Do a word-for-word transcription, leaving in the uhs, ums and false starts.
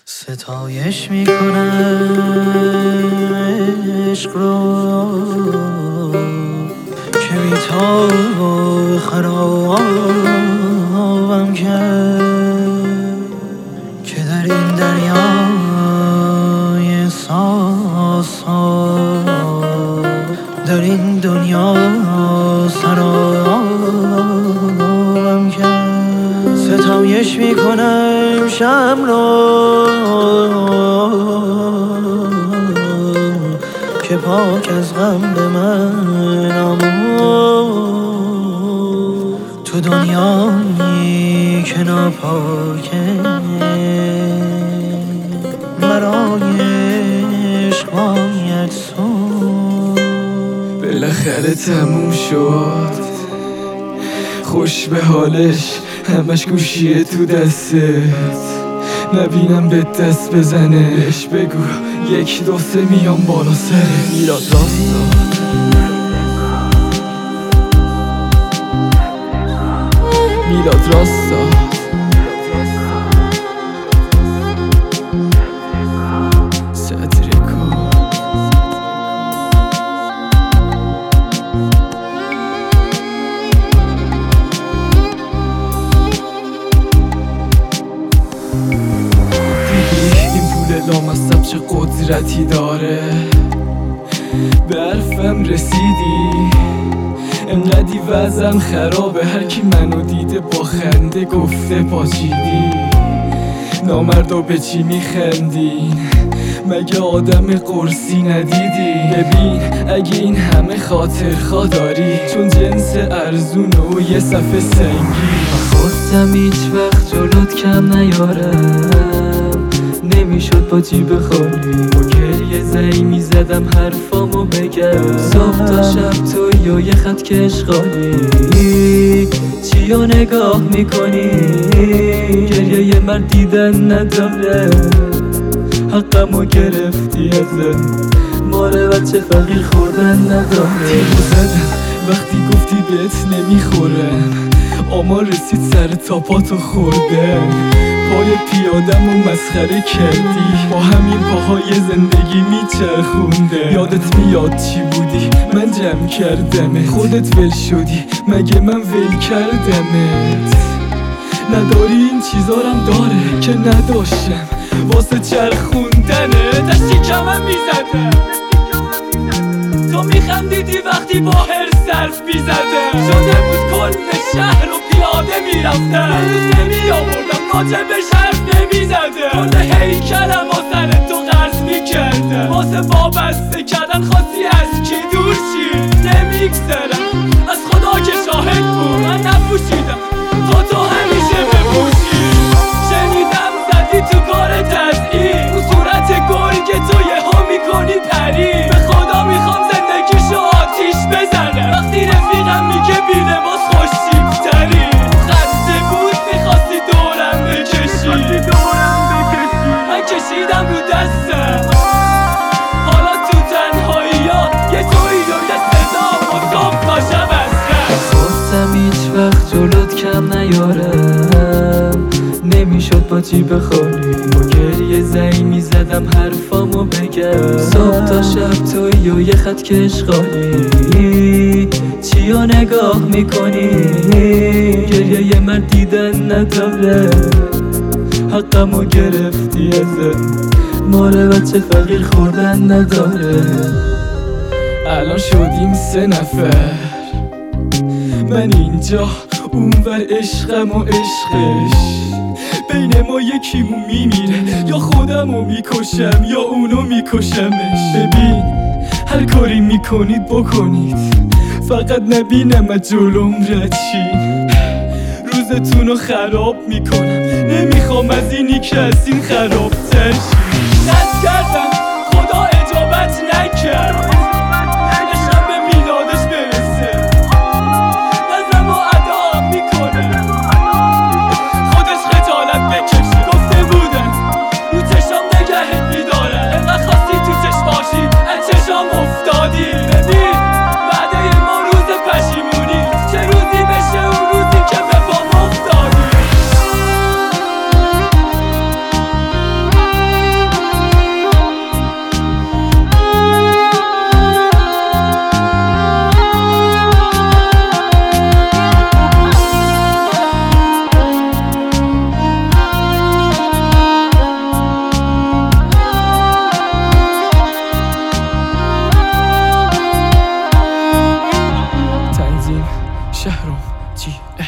ستایش میکنم عشق رو که بی تو خرابم کرد، که در این دریای احساسات در این دنیا سرابم کرد. ستایش میکنم شب رو که پاک از غم به من آمد، تو دنیایی که ناپاکه برای عشق باید سوز. بالاخره تموم شد، خوش به حالش، همش گوشیه تو دستت، نبینم به دست بزنه. بهش بگو یک دو سه میام بالا سره. میلاد راستا میلاد راستا لامصب چه قدرتی داره، به حرفم رسیدی انقدی وضعم خرابه، هر کی منو دیده با خنده گفته پاچیدی. نامردا به چی میخندین؟ مگه آدم قرصی ندیدی؟ ببین اگه این همه خاطر خواه داری، چون جنس ارزون و یه صفحه سنگی. خواستم هیچ وقت جلوت کم نیارم، نمیشد با جیب خالی با گریه زنگ میزدم حرفامو بگم. صبح تا شب توی و یه خط کشغالی، چی رو نگاه میکنی؟ گریه یه مرد دیدن نداره، حقمو گرفتی ازم، ماره بچه فقیر خوردن نداره. تیمو زدم وقتی گفتی بهت نمیخورم، آما رسید سر تاپاتو خوردم. پای پیادم و مسخره کردی، با همین پاهای زندگی میچرخونده. یادت میاد چی بودی؟ من جمع کردمت، خودت ول شدی مگه من ول کردمت؟ نداری این چیزارم داره که نداشتم، واسه چرخوندنه تا شکمم میزدم. تو میخندیدی وقتی با هر صرف میزدم، شده بود کل شهر و پیاده میرفتم. یه روز نمیآوردم راجبش حرف نمیزدم، کل هیکلم با سر تو قرض میکردم. واسه وابسته کردن خواستی از کی دور شی؟ نمیگذرم از خدا که شاهد بود، من نپوشیدم تو تو همیشه بپوشی. شنیدم زدی تو کار تزیین، تو صورت گرگ تو یه ها میکنی پری. به خدا میخوام زندگیشو آتیش بزنم، وقتی رفیقم میگه بی لباس خوشتیپ تری. خسته بود میخواستی دورم بکشی، من کشیدم رو دستم. حالا تو تنهایی ها یه توی و یه صدا و صبح تا شب از خست. خواستم هیچ وقت جلوت کم نیارم، نمیشد با جیب خالی با گریه زنگ میزدم حرفامو بگم. صبح تا شب توی و یه خط کشغالی، چی رو نگاه میکنی؟ گریه یه مرد دیدن نداره، حقمو گرفتی ازم، ماره بچه فقیر خوردن نداره. الان شدیم سه نفر، من اینجا اونور عشقم و عشقش. بین ما یکیمون میمیره، یا خودمو میکشم یا اونو میکشمش. ببین هر کاری میکنید بکنید، فقط نبینم از جلوم رد شین. روزتونو خراب میکنم، نمیخوام از اینی که از این خراب تر شین. دست کردم خدا اجابت نکرد، عشقم به میلادش برسه. ازم و ادا میکنه، خودش خجالت بکشه. گفته بودن رو چشام نگهت میدارن، انقدر خواستی تو چشم باشی از چشام افتادی. ببین بعد ما روز پشیمونی، چه روزی بشه اون روزی که به پام افتادی. شهرام چی